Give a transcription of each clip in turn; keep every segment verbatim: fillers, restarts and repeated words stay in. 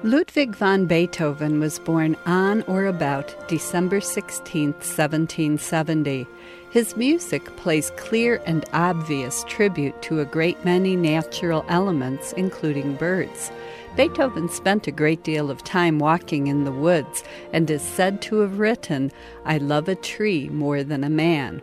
Ludwig van Beethoven was born on or about December sixteenth, seventeen seventy. His music plays clear and obvious tribute to a great many natural elements, including birds. Beethoven spent a great deal of time walking in the woods and is said to have written, "I love a tree more than a man."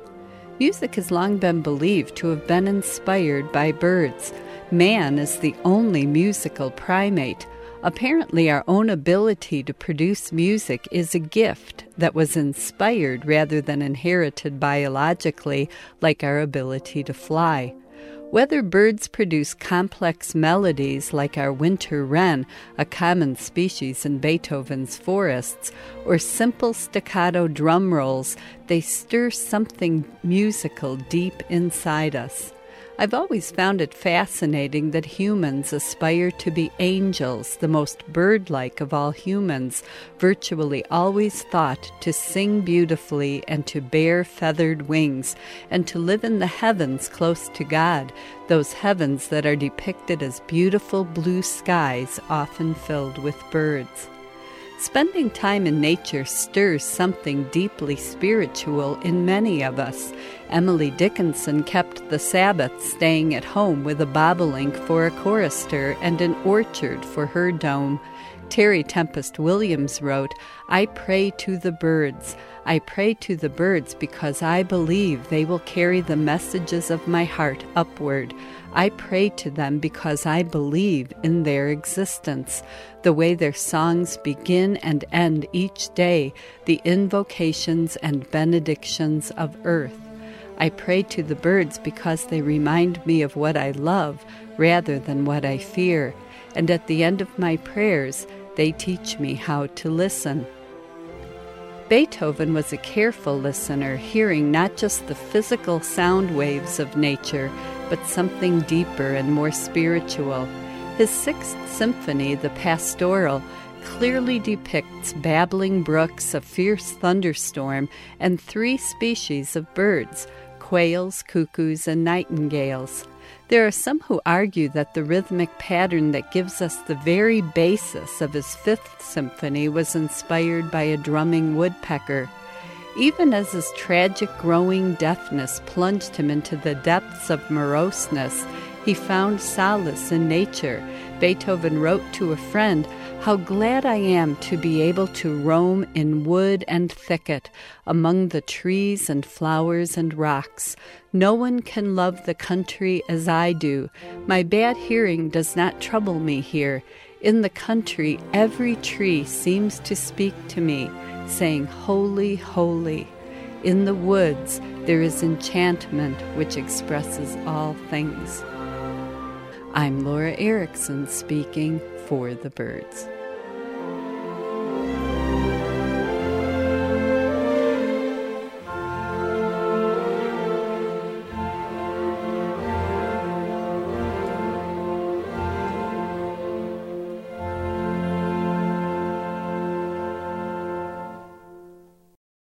Music has long been believed to have been inspired by birds. Man is the only musical primate. Apparently, our own ability to produce music is a gift that was inspired rather than inherited biologically, like our ability to fly. Whether birds produce complex melodies like our winter wren, a common species in Beethoven's forests, or simple staccato drum rolls, they stir something musical deep inside us. I've always found it fascinating that humans aspire to be angels, the most bird-like of all humans, virtually always thought to sing beautifully and to bear feathered wings, and to live in the heavens close to God, those heavens that are depicted as beautiful blue skies often filled with birds. Spending time in nature stirs something deeply spiritual in many of us. Emily Dickinson kept the Sabbath staying at home with a bobolink for a chorister and an orchard for her dome. Terry Tempest Williams wrote, "I pray to the birds. I pray to the birds because I believe they will carry the messages of my heart upward. I pray to them because I believe in their existence, the way their songs begin and end each day, the invocations and benedictions of earth. I pray to the birds because they remind me of what I love rather than what I fear, and at the end of my prayers, they teach me how to listen." Beethoven was a careful listener, hearing not just the physical sound waves of nature, but something deeper and more spiritual. His Sixth Symphony, the Pastoral, clearly depicts babbling brooks, a fierce thunderstorm, and three species of birds, quails, cuckoos, and nightingales. There are some who argue that the rhythmic pattern that gives us the very basis of his Fifth Symphony was inspired by a drumming woodpecker. Even as his tragic growing deafness plunged him into the depths of moroseness, he found solace in nature. Beethoven wrote to a friend, "How glad I am to be able to roam in wood and thicket, among the trees and flowers and rocks. No one can love the country as I do. My bad hearing does not trouble me here. In the country, every tree seems to speak to me, saying, 'Holy, holy.' In the woods, there is enchantment which expresses all things." I'm Laura Erickson speaking for the birds.